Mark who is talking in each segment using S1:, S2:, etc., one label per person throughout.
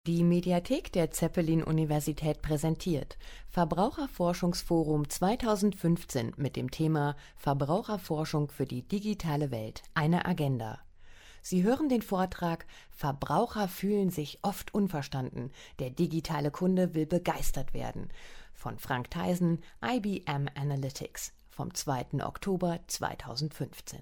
S1: Die Mediathek der Zeppelin-Universität präsentiert Verbraucherforschungsforum 2015 mit dem Thema Verbraucherforschung für die digitale Welt – eine Agenda. Sie hören den Vortrag Verbraucher fühlen sich oft unverstanden. Der digitale Kunde will begeistert werden von Frank Theisen, IBM Analytics vom 2. Oktober 2015.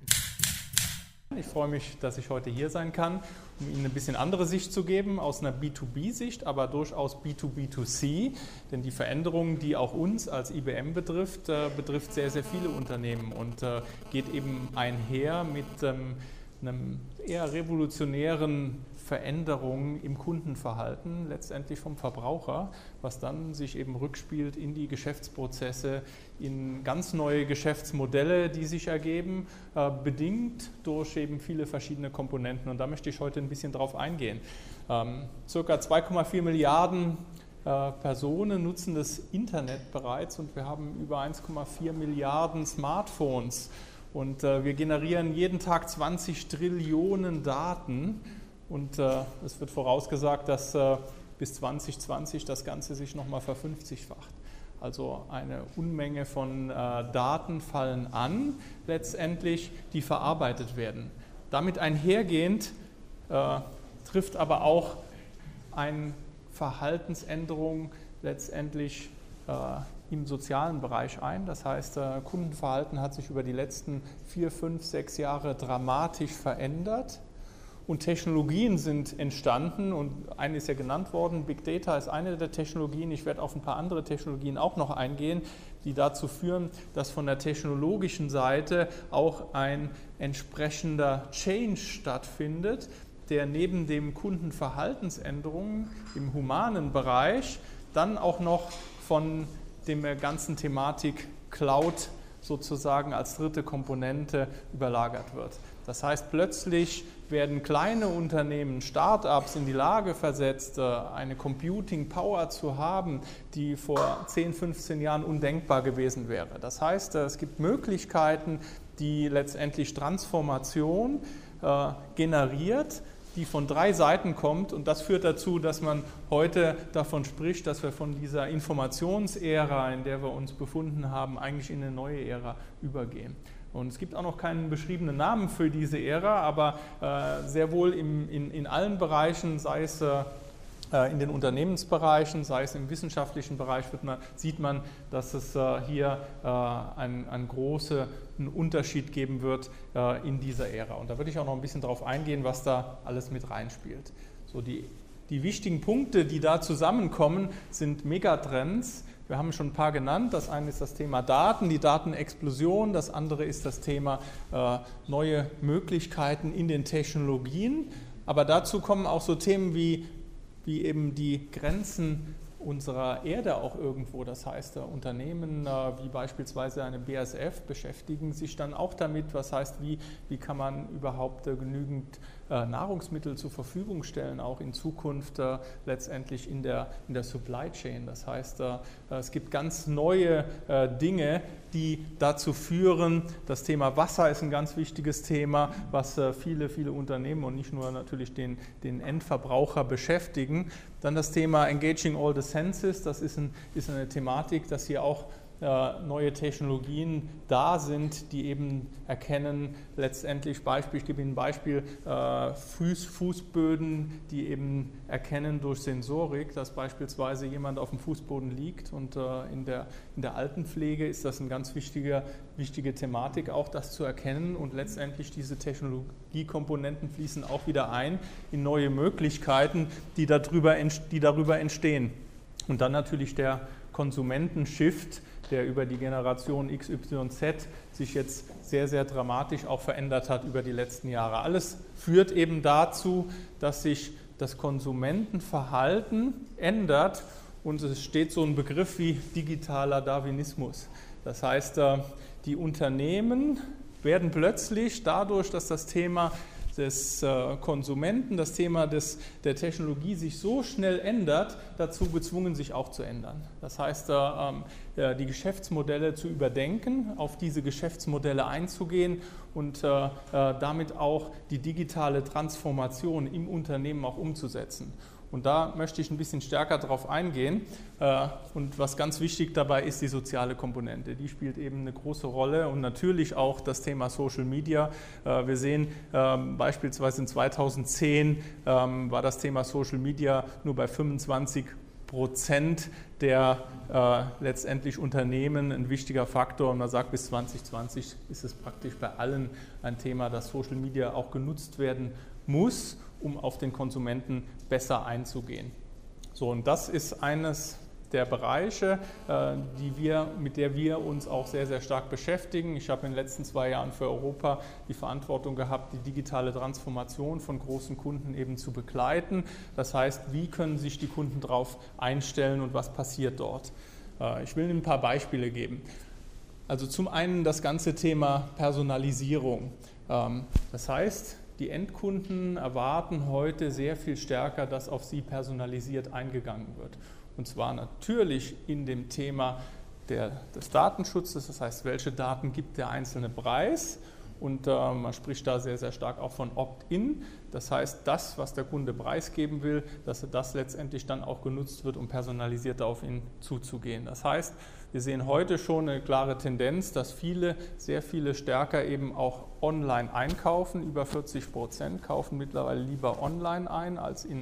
S2: Ich freue mich, dass ich heute hier sein kann, um Ihnen ein bisschen andere Sicht zu geben, aus einer B2B-Sicht, aber durchaus B2B2C. Denn die Veränderung, die auch uns als IBM betrifft, betrifft sehr, sehr viele Unternehmen und geht eben einher mit einem eher revolutionären Veränderung im Kundenverhalten, letztendlich vom Verbraucher, was dann sich eben rückspielt in die Geschäftsprozesse, in ganz neue Geschäftsmodelle, die sich ergeben, bedingt durch eben viele verschiedene Komponenten. Und da möchte ich heute ein bisschen drauf eingehen. Circa 2,4 Milliarden Personen nutzen das Internet bereits und wir haben über 1,4 Milliarden Smartphones. Und wir generieren jeden Tag 20 Trillionen Daten und es wird vorausgesagt, dass bis 2020 das Ganze sich nochmal verfünfzigfacht. Also eine Unmenge von Daten fallen an, letztendlich, die verarbeitet werden. Damit einhergehend trifft aber auch eine Verhaltensänderung letztendlich im sozialen Bereich ein. Das heißt, Kundenverhalten hat sich über die letzten 4, 5, 6 Jahre dramatisch verändert und Technologien sind entstanden und eine ist ja genannt worden, Big Data ist eine der Technologien. Ich werde auf ein paar andere Technologien auch noch eingehen, die dazu führen, dass von der technologischen Seite auch ein entsprechender Change stattfindet, der neben den Kundenverhaltensänderungen im humanen Bereich dann auch noch von der ganzen Thematik Cloud sozusagen als dritte Komponente überlagert wird. Das heißt, plötzlich werden kleine Unternehmen, Start-ups in die Lage versetzt, eine Computing Power zu haben, die vor 10, 15 Jahren undenkbar gewesen wäre. Das heißt, es gibt Möglichkeiten, die letztendlich Transformation generiert, die von 3 Seiten kommt und das führt dazu, dass man heute davon spricht, dass wir von dieser Informationsära, in der wir uns befunden haben, eigentlich in eine neue Ära übergehen. Und es gibt auch noch keinen beschriebenen Namen für diese Ära, aber sehr wohl in allen Bereichen, sei es in den Unternehmensbereichen, sei es im wissenschaftlichen Bereich, sieht man, dass es hier einen großen Unterschied geben wird in dieser Ära. Und da würde ich auch noch ein bisschen darauf eingehen, was da alles mit reinspielt. So die wichtigen Punkte, die da zusammenkommen, sind Megatrends. Wir haben schon ein paar genannt. Das eine ist das Thema Daten, die Datenexplosion. Das andere ist das Thema neue Möglichkeiten in den Technologien. Aber dazu kommen auch so Themen wie eben die Grenzen unserer Erde auch irgendwo. Das heißt, Unternehmen wie beispielsweise eine BASF beschäftigen sich dann auch damit, was heißt, wie kann man überhaupt genügend Nahrungsmittel zur Verfügung stellen, auch in Zukunft letztendlich in der Supply Chain. Das heißt, es gibt ganz neue Dinge, die dazu führen, das Thema Wasser ist ein ganz wichtiges Thema, was viele, viele Unternehmen und nicht nur natürlich den Endverbraucher beschäftigen. Dann das Thema Engaging All the Senses, das ist eine Thematik, dass hier auch neue Technologien da sind, die eben erkennen, letztendlich ich gebe Ihnen ein Beispiel, Fußböden, die eben erkennen durch Sensorik, dass beispielsweise jemand auf dem Fußboden liegt und in der Altenpflege ist das eine ganz wichtige Thematik, auch das zu erkennen und letztendlich diese Technologiekomponenten fließen auch wieder ein in neue Möglichkeiten, die darüber entstehen. Und dann natürlich der Konsumentenshift, der über die Generation XYZ sich jetzt sehr, sehr dramatisch auch verändert hat über die letzten Jahre. Alles führt eben dazu, dass sich das Konsumentenverhalten ändert und es steht so ein Begriff wie digitaler Darwinismus. Das heißt, die Unternehmen werden plötzlich dadurch, dass das Thema des Konsumenten, das Thema der Technologie sich so schnell ändert, dazu gezwungen, sich auch zu ändern. Das heißt, die Geschäftsmodelle zu überdenken, auf diese Geschäftsmodelle einzugehen und damit auch die digitale Transformation im Unternehmen auch umzusetzen. Und da möchte ich ein bisschen stärker drauf eingehen. Und was ganz wichtig dabei ist, die soziale Komponente. Die spielt eben eine große Rolle und natürlich auch das Thema Social Media. Wir sehen beispielsweise in 2010 war das Thema Social Media nur bei 25% der letztendlich Unternehmen ein wichtiger Faktor. Und man sagt, bis 2020 ist es praktisch bei allen ein Thema, dass Social Media auch genutzt werden muss, um auf den Konsumenten besser einzugehen. So, und das ist eines der Bereiche, mit der wir uns auch sehr, sehr stark beschäftigen. Ich habe in den letzten 2 Jahren für Europa die Verantwortung gehabt, die digitale Transformation von großen Kunden eben zu begleiten. Das heißt, wie können sich die Kunden darauf einstellen und was passiert dort? Ich will Ihnen ein paar Beispiele geben. Also zum einen das ganze Thema Personalisierung. Das heißt, die Endkunden erwarten heute sehr viel stärker, dass auf sie personalisiert eingegangen wird. Und zwar natürlich in dem Thema des Datenschutzes, das heißt, welche Daten gibt der einzelne Preis. Und man spricht da sehr, sehr stark auch von Opt-in. Das heißt, das, was der Kunde preisgeben will, dass das letztendlich dann auch genutzt wird, um personalisiert auf ihn zuzugehen. Das heißt, wir sehen heute schon eine klare Tendenz, dass sehr viele stärker eben auch online einkaufen. Über 40% kaufen mittlerweile lieber online ein als in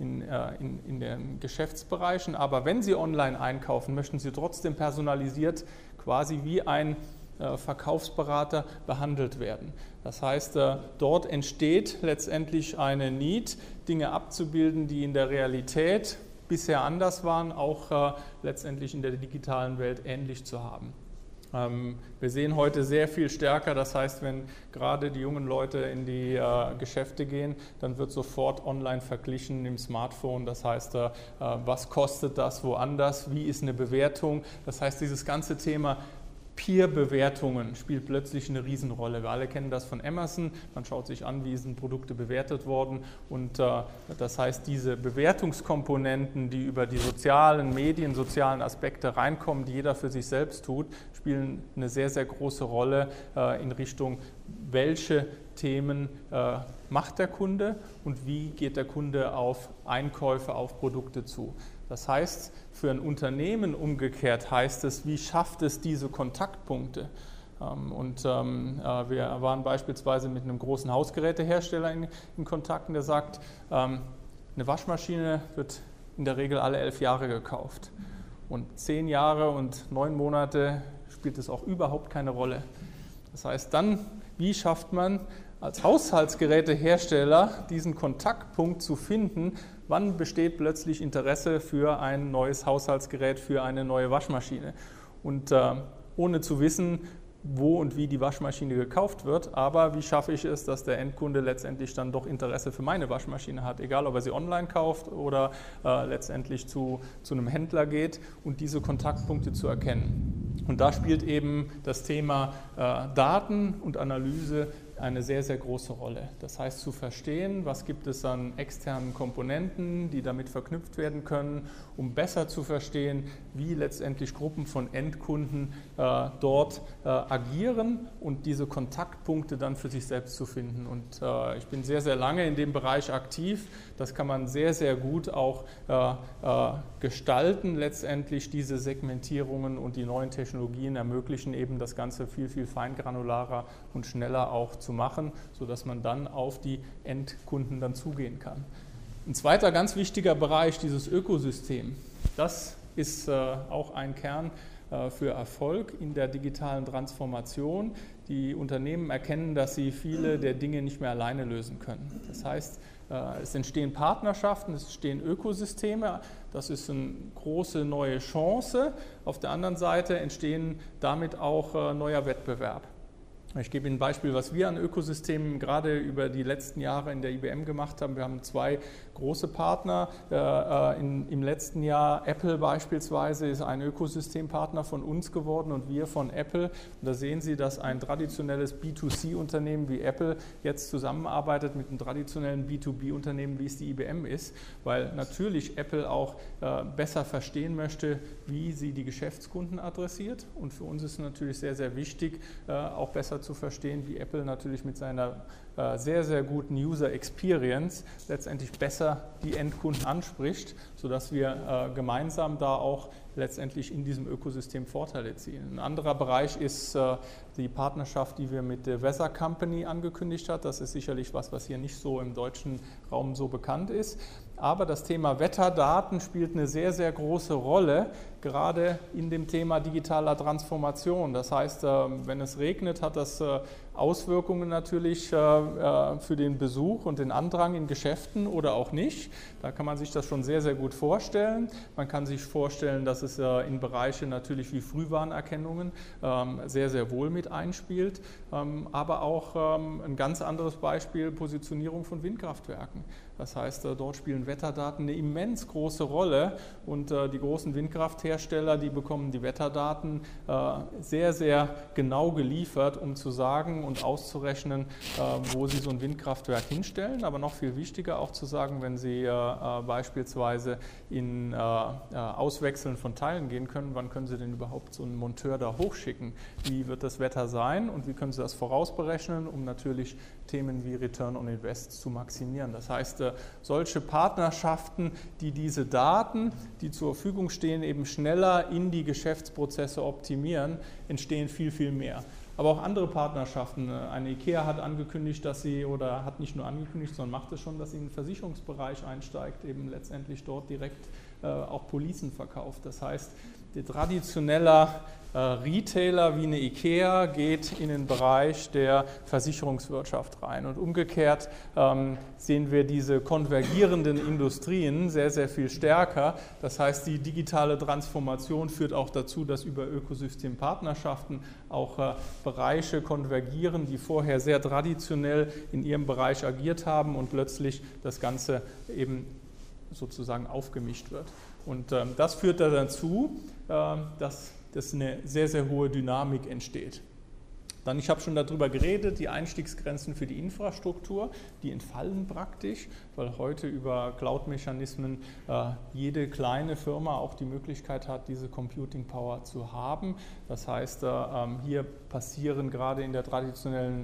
S2: den Geschäftsbereichen. Aber wenn sie online einkaufen, möchten sie trotzdem personalisiert quasi wie ein Verkaufsberater behandelt werden. Das heißt, dort entsteht letztendlich eine Need, Dinge abzubilden, die in der Realität bisher anders waren, auch letztendlich in der digitalen Welt ähnlich zu haben. Wir sehen heute sehr viel stärker, das heißt, wenn gerade die jungen Leute in die Geschäfte gehen, dann wird sofort online verglichen im Smartphone. Das heißt, was kostet das woanders, wie ist eine Bewertung? Das heißt, dieses ganze Thema Peer-Bewertungen spielt plötzlich eine Riesenrolle. Wir alle kennen das von Amazon. Man schaut sich an, wie sind Produkte bewertet worden. Und das heißt, diese Bewertungskomponenten, die über die sozialen Medien, sozialen Aspekte reinkommen, die jeder für sich selbst tut, spielen eine sehr, sehr große Rolle in Richtung, welche Themen macht der Kunde und wie geht der Kunde auf Einkäufe, auf Produkte zu. Das heißt, für ein Unternehmen umgekehrt heißt es, wie schafft es diese Kontaktpunkte? Wir waren beispielsweise mit einem großen Hausgerätehersteller in Kontakt, der sagt, eine Waschmaschine wird in der Regel alle 11 Jahre gekauft. Und 10 Jahre und 9 Monate spielt es auch überhaupt keine Rolle. Das heißt dann, wie schafft man als Haushaltsgerätehersteller diesen Kontaktpunkt zu finden, wann besteht plötzlich Interesse für ein neues Haushaltsgerät, für eine neue Waschmaschine. Und ohne zu wissen, wo und wie die Waschmaschine gekauft wird, aber wie schaffe ich es, dass der Endkunde letztendlich dann doch Interesse für meine Waschmaschine hat, egal ob er sie online kauft oder letztendlich zu einem Händler geht und diese Kontaktpunkte zu erkennen. Und da spielt eben das Thema Daten und Analyse eine sehr, sehr große Rolle. Das heißt, zu verstehen, was gibt es an externen Komponenten, die damit verknüpft werden können, um besser zu verstehen, wie letztendlich Gruppen von Endkunden dort agieren und diese Kontaktpunkte dann für sich selbst zu finden. Und ich bin sehr, sehr lange in dem Bereich aktiv. Das kann man sehr, sehr gut auch gestalten, letztendlich diese Segmentierungen, und die neuen Technologien ermöglichen eben das Ganze viel, viel feingranularer und schneller auch zu machen, sodass man dann auf die Endkunden dann zugehen kann. Ein zweiter ganz wichtiger Bereich, dieses Ökosystem, das ist auch ein Kern für Erfolg in der digitalen Transformation. Die Unternehmen erkennen, dass sie viele der Dinge nicht mehr alleine lösen können. Das heißt, es entstehen Partnerschaften, es entstehen Ökosysteme, das ist eine große neue Chance. Auf der anderen Seite entstehen damit auch neuer Wettbewerb. Ich gebe Ihnen ein Beispiel, was wir an Ökosystemen gerade über die letzten Jahre in der IBM gemacht haben. Wir haben 2 große Partner. Im letzten Jahr Apple beispielsweise ist ein Ökosystempartner von uns geworden und wir von Apple. Und da sehen Sie, dass ein traditionelles B2C-Unternehmen wie Apple jetzt zusammenarbeitet mit einem traditionellen B2B-Unternehmen, wie es die IBM ist, weil natürlich Apple auch besser verstehen möchte, wie sie die Geschäftskunden adressiert. Und für uns ist natürlich sehr, sehr wichtig, auch besser zu verstehen, wie Apple natürlich mit seiner sehr, sehr guten User Experience letztendlich besser die Endkunden anspricht, sodass wir gemeinsam da auch letztendlich in diesem Ökosystem Vorteile ziehen. Ein anderer Bereich ist die Partnerschaft, die wir mit der Weather Company angekündigt haben. Das ist sicherlich was hier nicht so im deutschen Raum so bekannt ist. Aber das Thema Wetterdaten spielt eine sehr, sehr große Rolle, gerade in dem Thema digitaler Transformation. Das heißt, wenn es regnet, hat das Auswirkungen natürlich für den Besuch und den Andrang in Geschäften oder auch nicht. Da kann man sich das schon sehr, sehr gut vorstellen. Man kann sich vorstellen, dass es in Bereiche natürlich wie Frühwarnerkennungen sehr, sehr wohl mit einspielt. Aber auch ein ganz anderes Beispiel, Positionierung von Windkraftwerken. Das heißt, dort spielen Wetterdaten eine immens große Rolle und die großen Windkrafthersteller, die bekommen die Wetterdaten sehr, sehr genau geliefert, um zu sagen und auszurechnen, wo sie so ein Windkraftwerk hinstellen. Aber noch viel wichtiger auch zu sagen, wenn sie beispielsweise in Auswechseln von Teilen gehen können, wann können sie denn überhaupt so einen Monteur da hochschicken? Wie wird das Wetter sein und wie können sie das vorausberechnen, um natürlich Themen wie Return on Invest zu maximieren. Das heißt, solche Partnerschaften, die diese Daten, die zur Verfügung stehen, eben schneller in die Geschäftsprozesse optimieren, entstehen viel, viel mehr. Aber auch andere Partnerschaften. Eine IKEA hat angekündigt, dass sie, oder hat nicht nur angekündigt, sondern macht es schon, dass sie in den Versicherungsbereich einsteigt, eben letztendlich dort direkt auch Policen verkauft. Das heißt, der traditionelle Retailer wie eine IKEA geht in den Bereich der Versicherungswirtschaft rein. Und umgekehrt sehen wir diese konvergierenden Industrien sehr, sehr viel stärker. Das heißt, die digitale Transformation führt auch dazu, dass über Ökosystempartnerschaften auch Bereiche konvergieren, die vorher sehr traditionell in ihrem Bereich agiert haben und plötzlich das Ganze eben sozusagen aufgemischt wird. Und das führt dann dazu, dass eine sehr, sehr hohe Dynamik entsteht. Dann, ich habe schon darüber geredet, die Einstiegsgrenzen für die Infrastruktur, die entfallen praktisch, weil heute über Cloud-Mechanismen jede kleine Firma auch die Möglichkeit hat, diese Computing Power zu haben. Das heißt, hier passieren gerade in der traditionellen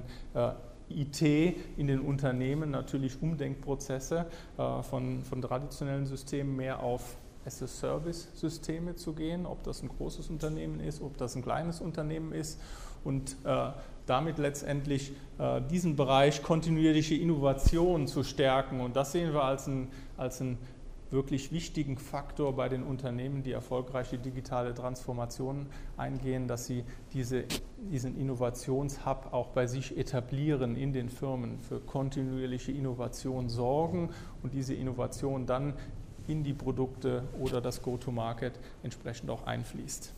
S2: IT in den Unternehmen natürlich Umdenkprozesse von traditionellen Systemen mehr auf As-a-Service-Systeme zu gehen, ob das ein großes Unternehmen ist, ob das ein kleines Unternehmen ist und damit letztendlich diesen Bereich kontinuierliche Innovation zu stärken. Und das sehen wir als einen wirklich wichtigen Faktor bei den Unternehmen, die erfolgreiche digitale Transformationen eingehen, dass sie diesen Innovationshub auch bei sich etablieren in den Firmen, für kontinuierliche Innovation sorgen und diese Innovation dann in die Produkte oder das Go-to-Market entsprechend auch einfließt.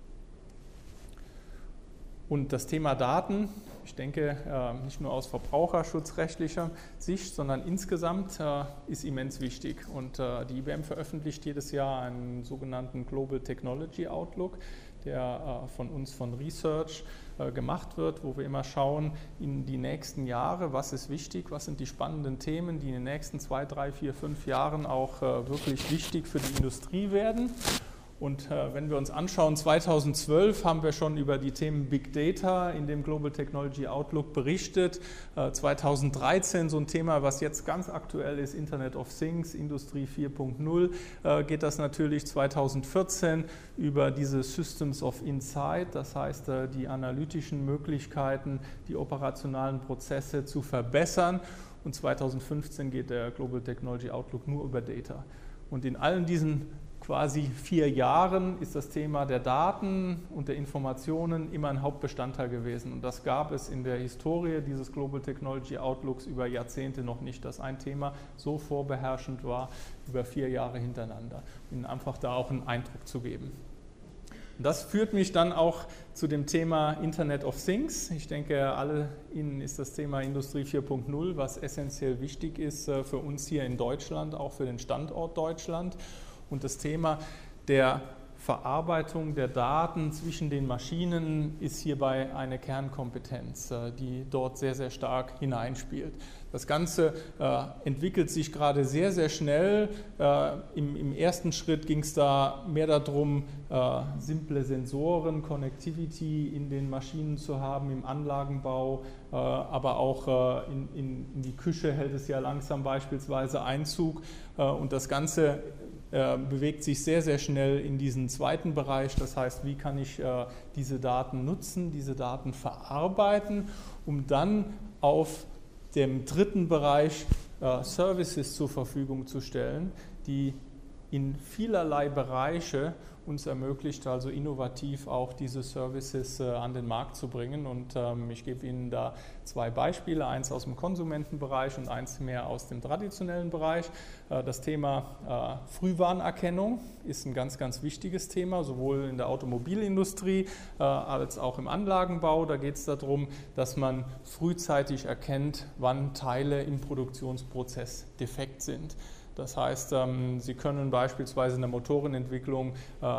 S2: Und das Thema Daten, ich denke, nicht nur aus verbraucherschutzrechtlicher Sicht, sondern insgesamt ist immens wichtig. Und die IBM veröffentlicht jedes Jahr einen sogenannten Global Technology Outlook, der von uns von Research gemacht wird, wo wir immer schauen in die nächsten Jahre, was ist wichtig, was sind die spannenden Themen, die in den nächsten 2, 3, 4, 5 Jahren auch wirklich wichtig für die Industrie werden. Und wenn wir uns anschauen, 2012 haben wir schon über die Themen Big Data in dem Global Technology Outlook berichtet. 2013 so ein Thema, was jetzt ganz aktuell ist, Internet of Things, Industrie 4.0, geht das natürlich 2014 über diese Systems of Insight, das heißt die analytischen Möglichkeiten, die operationalen Prozesse zu verbessern. Und 2015 geht der Global Technology Outlook nur über Data. Und in allen diesen quasi 4 Jahren ist das Thema der Daten und der Informationen immer ein Hauptbestandteil gewesen. Und das gab es in der Historie dieses Global Technology Outlooks über Jahrzehnte noch nicht, dass ein Thema so vorbeherrschend war über 4 Jahre hintereinander, um Ihnen einfach da auch einen Eindruck zu geben. Und das führt mich dann auch zu dem Thema Internet of Things. Ich denke, Ihnen ist das Thema Industrie 4.0, was essentiell wichtig ist für uns hier in Deutschland, auch für den Standort Deutschland. Und das Thema der Verarbeitung der Daten zwischen den Maschinen ist hierbei eine Kernkompetenz, die dort sehr, sehr stark hineinspielt. Das Ganze entwickelt sich gerade sehr, sehr schnell. Im ersten Schritt ging es da mehr darum, simple Sensoren, Connectivity in den Maschinen zu haben, im Anlagenbau, aber auch in die Küche hält es ja langsam beispielsweise Einzug. Und das Ganze bewegt sich sehr, sehr schnell in diesen zweiten Bereich. Das heißt, wie kann ich diese Daten nutzen, diese Daten verarbeiten, um dann auf dem dritten Bereich Services zur Verfügung zu stellen, die in vielerlei Bereiche uns ermöglicht, also innovativ auch diese Services an den Markt zu bringen. Und ich gebe Ihnen da zwei Beispiele, eins aus dem Konsumentenbereich und eins mehr aus dem traditionellen Bereich. Das Thema Frühwarnerkennung ist ein ganz, ganz wichtiges Thema, sowohl in der Automobilindustrie als auch im Anlagenbau. Da geht es darum, dass man frühzeitig erkennt, wann Teile im Produktionsprozess defekt sind. Das heißt, Sie können beispielsweise in der Motorenentwicklung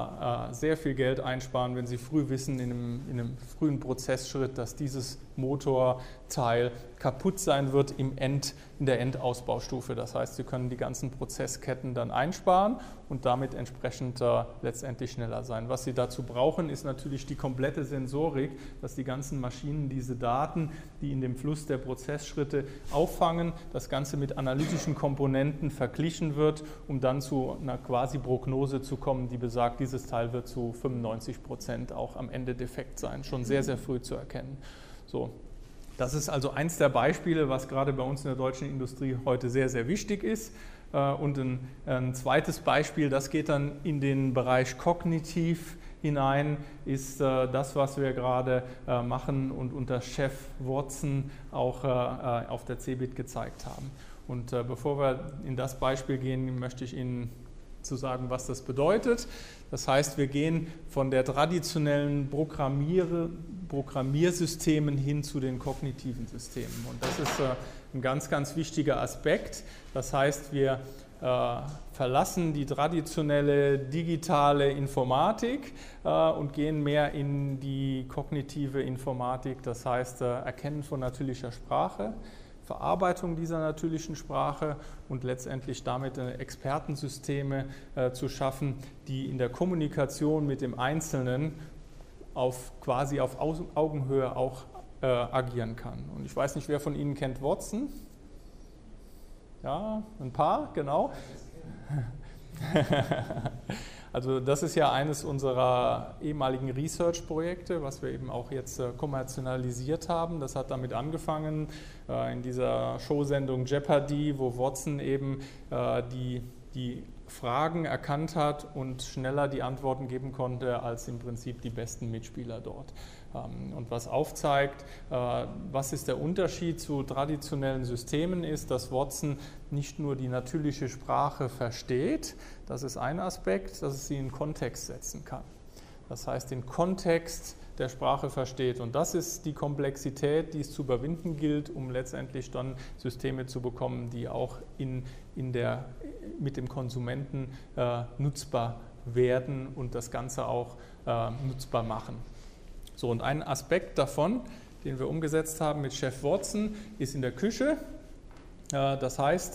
S2: sehr viel Geld einsparen, wenn Sie früh wissen, in einem frühen Prozessschritt, dass dieses Motorteil kaputt sein wird in der Endausbaustufe. Das heißt, Sie können die ganzen Prozessketten dann einsparen und damit entsprechend letztendlich schneller sein. Was Sie dazu brauchen, ist natürlich die komplette Sensorik, dass die ganzen Maschinen diese Daten, die in dem Fluss der Prozessschritte auffangen, das Ganze mit analytischen Komponenten verglichen wird, um dann zu einer quasi Prognose zu kommen, die besagt, dieses Teil wird zu 95% auch am Ende defekt sein, schon sehr, sehr früh zu erkennen. So. Das ist also eins der Beispiele, was gerade bei uns in der deutschen Industrie heute sehr, sehr wichtig ist. Und ein zweites Beispiel, das geht dann in den Bereich kognitiv hinein, ist das, was wir gerade machen und unter Chef Watson auch auf der CeBIT gezeigt haben. Und bevor wir in das Beispiel gehen, möchte ich Ihnen zu sagen, was das bedeutet. Das heißt, wir gehen von der traditionellen Programmiersystemen hin zu den kognitiven Systemen. Und das ist ein ganz, ganz wichtiger Aspekt. Das heißt, wir verlassen die traditionelle digitale Informatik und gehen mehr in die kognitive Informatik, das heißt Erkennen von natürlicher Sprache, Verarbeitung dieser natürlichen Sprache und letztendlich damit Expertensysteme zu schaffen, die in der Kommunikation mit dem Einzelnen quasi auf Augenhöhe auch agieren kann. Und ich weiß nicht, wer von Ihnen kennt Watson? Ja, ein paar, genau. Also das ist ja eines unserer ehemaligen Research-Projekte, was wir eben auch jetzt kommerzialisiert haben. Das hat damit angefangen in dieser Showsendung Jeopardy, wo Watson eben die Fragen erkannt hat und schneller die Antworten geben konnte als im Prinzip die besten Mitspieler dort. Und was aufzeigt, was ist der Unterschied zu traditionellen Systemen ist, dass Watson nicht nur die natürliche Sprache versteht, das ist ein Aspekt, dass es sie in Kontext setzen kann. Das heißt, den Kontext der Sprache versteht. Und das ist die Komplexität, die es zu überwinden gilt, um letztendlich dann Systeme zu bekommen, die auch mit dem Konsumenten nutzbar werden und das Ganze auch nutzbar machen. So, und ein Aspekt davon, den wir umgesetzt haben mit Chef Watson, ist in der Küche. Das heißt,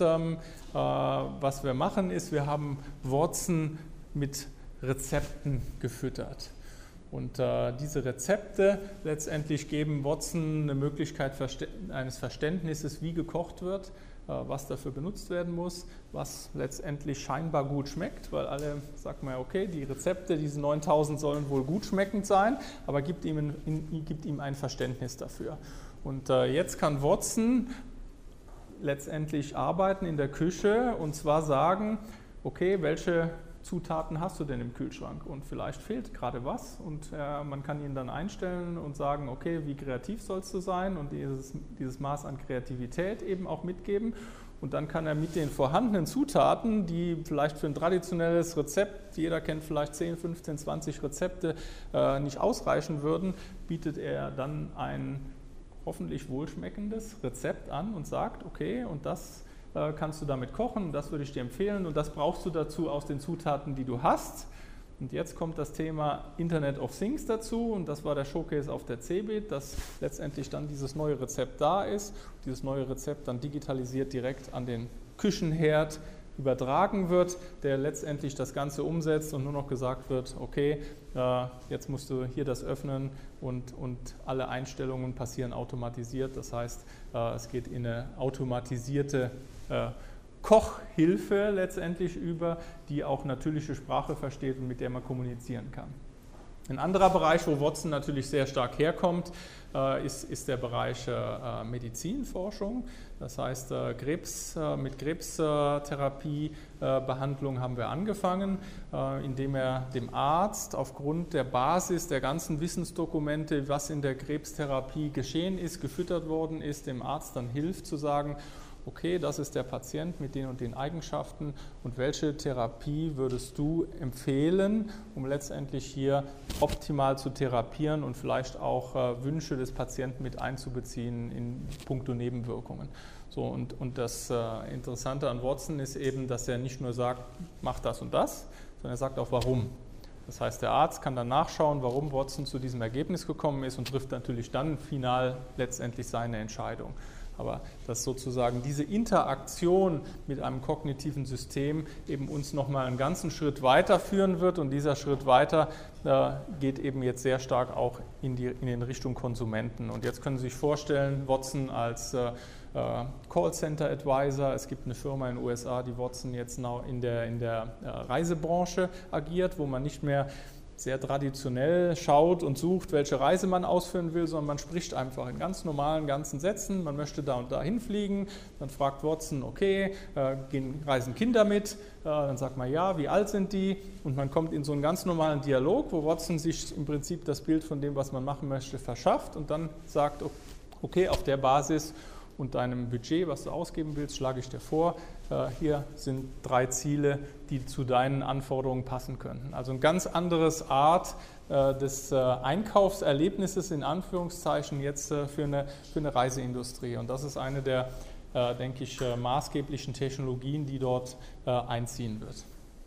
S2: was wir machen ist, wir haben Watson mit Rezepten gefüttert. Und diese Rezepte letztendlich geben Watson eine Möglichkeit eines Verständnisses, wie gekocht wird, was dafür benutzt werden muss, was letztendlich scheinbar gut schmeckt, weil alle sagen mal, okay, die Rezepte, diese 9000 sollen wohl gut schmeckend sein, aber gibt ihm ein Verständnis dafür. Und jetzt kann Watson letztendlich arbeiten in der Küche und zwar sagen, okay, welche Zutaten hast du denn im Kühlschrank und vielleicht fehlt gerade was und man kann ihn dann einstellen und sagen, okay, wie kreativ sollst du sein und dieses Maß an Kreativität eben auch mitgeben und dann kann er mit den vorhandenen Zutaten, die vielleicht für ein traditionelles Rezept, jeder kennt vielleicht 10, 15, 20 Rezepte, nicht ausreichen würden, bietet er dann ein hoffentlich wohlschmeckendes Rezept an und sagt, okay, und das kannst du damit kochen, das würde ich dir empfehlen und das brauchst du dazu aus den Zutaten, die du hast Und jetzt kommt das Thema Internet of Things dazu und das war der Showcase auf der CeBIT, dass letztendlich dann dieses neue Rezept da ist, dieses neue Rezept dann digitalisiert direkt an den Küchenherd übertragen wird, der letztendlich das Ganze umsetzt und nur noch gesagt wird, okay, jetzt musst du hier das öffnen und alle Einstellungen passieren automatisiert. Das heißt, es geht in eine automatisierte Kochhilfe letztendlich über, die auch natürliche Sprache versteht und mit der man kommunizieren kann. Ein anderer Bereich, wo Watson natürlich sehr stark herkommt, ist der Bereich Medizinforschung. Das heißt, mit Krebstherapiebehandlung haben wir angefangen, indem er dem Arzt aufgrund der Basis der ganzen Wissensdokumente, was in der Krebstherapie geschehen ist, gefüttert worden ist, dem Arzt dann hilft zu sagen, okay, das ist der Patient mit den und den Eigenschaften und welche Therapie würdest du empfehlen, um letztendlich hier optimal zu therapieren und vielleicht auch Wünsche des Patienten mit einzubeziehen in puncto Nebenwirkungen. So, und das Interessante an Watson ist eben, dass er nicht nur sagt, mach das und das, sondern er sagt auch warum. Das heißt, der Arzt kann dann nachschauen, warum Watson zu diesem Ergebnis gekommen ist und trifft natürlich dann final letztendlich seine Entscheidung. Aber dass sozusagen diese Interaktion mit einem kognitiven System eben uns nochmal einen ganzen Schritt weiterführen wird und dieser Schritt weiter geht eben jetzt sehr stark auch in Richtung Konsumenten. Und jetzt können Sie sich vorstellen, Watson als Callcenter Advisor. Es gibt eine Firma in den USA, die Watson jetzt in der Reisebranche agiert, wo man nicht mehr sehr traditionell schaut und sucht, welche Reise man ausführen will, sondern man spricht einfach in ganz normalen ganzen Sätzen, man möchte da und da hinfliegen, dann fragt Watson, okay, reisen Kinder mit, dann sagt man ja, wie alt sind die und man kommt in so einen ganz normalen Dialog, wo Watson sich im Prinzip das Bild von dem, was man machen möchte, verschafft und dann sagt, okay, auf der Basis und deinem Budget, was du ausgeben willst, schlage ich dir vor, hier sind 3 Ziele, die zu deinen Anforderungen passen könnten. Also eine ganz andere Art des Einkaufserlebnisses in Anführungszeichen jetzt für eine Reiseindustrie. Und das ist eine der, denke ich, maßgeblichen Technologien, die dort einziehen wird.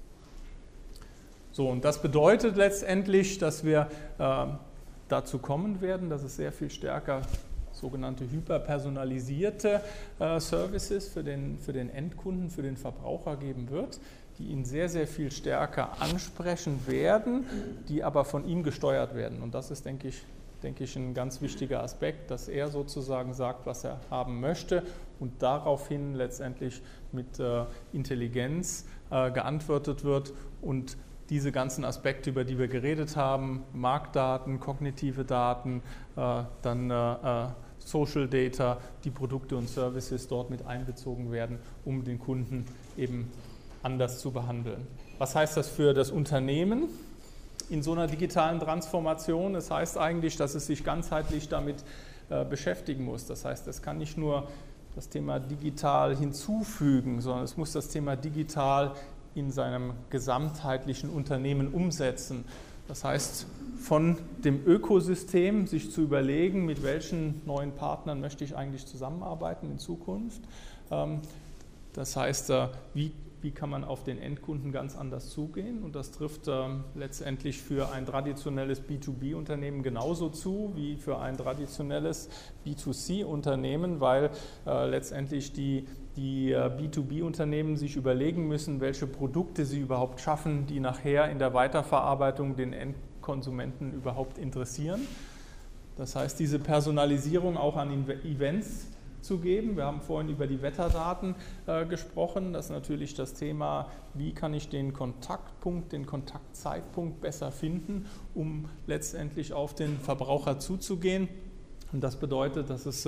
S2: So, und das bedeutet letztendlich, dass wir dazu kommen werden, dass es sehr viel stärker sogenannte hyperpersonalisierte Services für den Endkunden, für den Verbraucher geben wird, die ihn sehr, sehr viel stärker ansprechen werden, die aber von ihm gesteuert werden. Und das ist, denke ich, ein ganz wichtiger Aspekt, dass er sozusagen sagt, was er haben möchte und daraufhin letztendlich mit Intelligenz geantwortet wird und diese ganzen Aspekte, über die wir geredet haben, Marktdaten, kognitive Daten, dann Social Data, die Produkte und Services dort mit einbezogen werden, um den Kunden eben anders zu behandeln. Was heißt das für das Unternehmen in so einer digitalen Transformation? Das heißt eigentlich, dass es sich ganzheitlich damit beschäftigen muss. Das heißt, es kann nicht nur das Thema digital hinzufügen, sondern es muss das Thema digital in seinem gesamtheitlichen Unternehmen umsetzen. Das heißt, von dem Ökosystem sich zu überlegen, mit welchen neuen Partnern möchte ich eigentlich zusammenarbeiten in Zukunft. Das heißt, wie kann man auf den Endkunden ganz anders zugehen? Und das trifft letztendlich für ein traditionelles B2B-Unternehmen genauso zu wie für ein traditionelles B2C-Unternehmen, weil letztendlich die B2B-Unternehmen sich überlegen müssen, welche Produkte sie überhaupt schaffen, die nachher in der Weiterverarbeitung den Endkonsumenten überhaupt interessieren. Das heißt, diese Personalisierung auch an Events zu geben. Wir haben vorhin über die Wetterdaten gesprochen. Das ist natürlich das Thema, wie kann ich den Kontaktpunkt, den Kontaktzeitpunkt besser finden, um letztendlich auf den Verbraucher zuzugehen. Und das bedeutet, dass es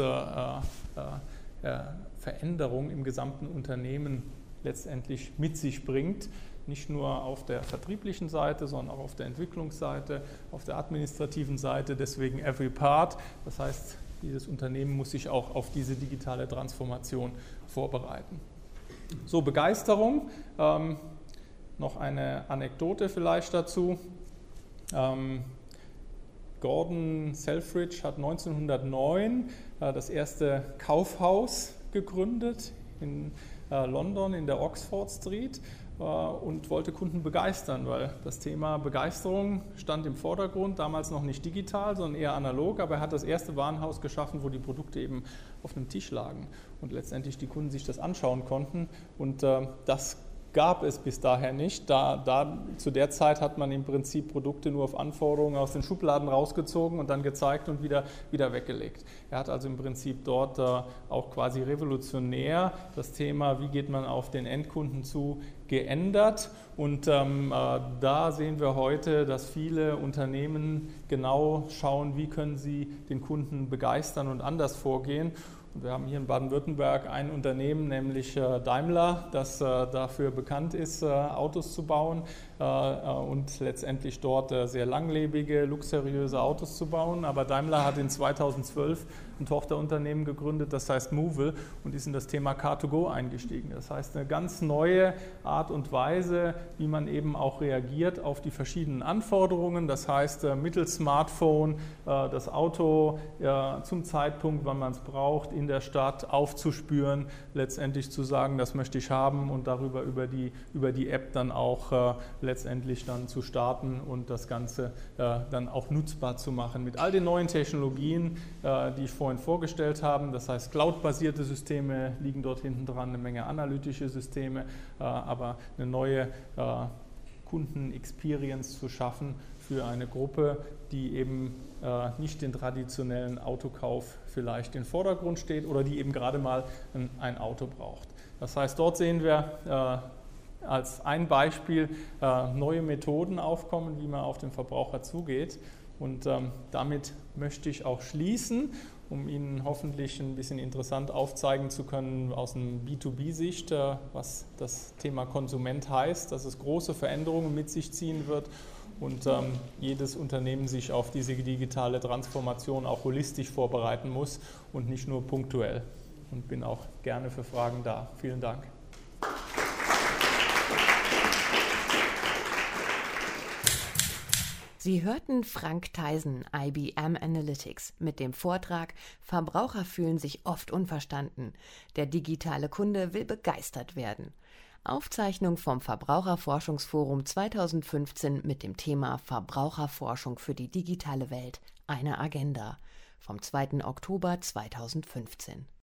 S2: Veränderung im gesamten Unternehmen letztendlich mit sich bringt, nicht nur auf der vertrieblichen Seite, sondern auch auf der Entwicklungsseite, auf der administrativen Seite, deswegen every part. Das heißt, dieses Unternehmen muss sich auch auf diese digitale Transformation vorbereiten. So, Begeisterung. Noch eine Anekdote vielleicht dazu. Gordon Selfridge hat 1909 das erste Kaufhaus gegründet in London in der Oxford Street und wollte Kunden begeistern, weil das Thema Begeisterung stand im Vordergrund, damals noch nicht digital, sondern eher analog, aber er hat das erste Warenhaus geschaffen, wo die Produkte eben auf einem Tisch lagen und letztendlich die Kunden sich das anschauen konnten und das gab es bis daher nicht. Zu der Zeit hat man im Prinzip Produkte nur auf Anforderungen aus den Schubladen rausgezogen und dann gezeigt und wieder weggelegt. Er hat also im Prinzip dort auch quasi revolutionär das Thema, wie geht man auf den Endkunden zu, geändert. Und da sehen wir heute, dass viele Unternehmen genau schauen, wie können sie den Kunden begeistern und anders vorgehen. Und wir haben hier in Baden-Württemberg ein Unternehmen, nämlich Daimler, das dafür bekannt ist, Autos zu bauen und letztendlich dort sehr langlebige, luxuriöse Autos zu bauen. Aber Daimler hat in 2012 ein Tochterunternehmen gegründet, das heißt Movil, und ist in das Thema Car2Go eingestiegen. Das heißt, eine ganz neue Art und Weise, wie man eben auch reagiert auf die verschiedenen Anforderungen. Das heißt, mittels Smartphone das Auto zum Zeitpunkt, wann man es braucht, in der Stadt aufzuspüren, letztendlich zu sagen, das möchte ich haben und darüber über die App dann auch letztendlich dann zu starten und das Ganze dann auch nutzbar zu machen mit all den neuen Technologien, die ich vorhin vorgestellt habe. Das heißt, Cloud-basierte Systeme liegen dort hinten dran, eine Menge analytische Systeme, aber eine neue Kunden-Experience zu schaffen für eine Gruppe, die eben nicht den traditionellen Autokauf vielleicht in den Vordergrund steht oder die eben gerade mal ein Auto braucht. Das heißt, dort sehen wir als ein Beispiel neue Methoden aufkommen, wie man auf den Verbraucher zugeht. Und damit möchte ich auch schließen, um Ihnen hoffentlich ein bisschen interessant aufzeigen zu können aus einer B2B-Sicht, was das Thema Konsument heißt, dass es große Veränderungen mit sich ziehen wird und jedes Unternehmen sich auf diese digitale Transformation auch holistisch vorbereiten muss und nicht nur punktuell. Und bin auch gerne für Fragen da. Vielen Dank.
S1: Sie hörten Frank Theisen, IBM Analytics, mit dem Vortrag Verbraucher fühlen sich oft unverstanden. Der digitale Kunde will begeistert werden. Aufzeichnung vom Verbraucherforschungsforum 2015 mit dem Thema Verbraucherforschung für die digitale Welt, eine Agenda, vom 2. Oktober 2015.